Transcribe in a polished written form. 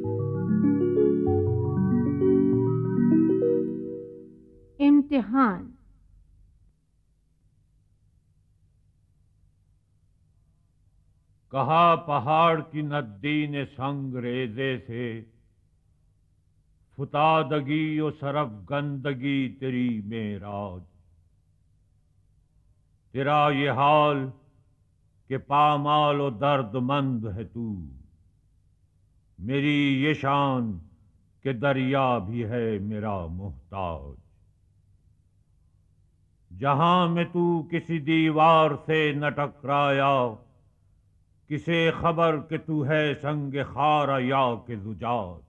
इम्तिहान। कहा पहाड़ की नद्दी ने संग रेजे से, फुतादगी ओ सरफ गंदगी तेरी मेराज। तेरा ये हाल कि पामाल ओ दर्दमंद है तू, मेरी ये शान कि दरिया भी है मेरा मोहताज। जहां में तू किसी दीवार से न टकराया, किसे खबर कि तू है संग खारा या के जुजाज।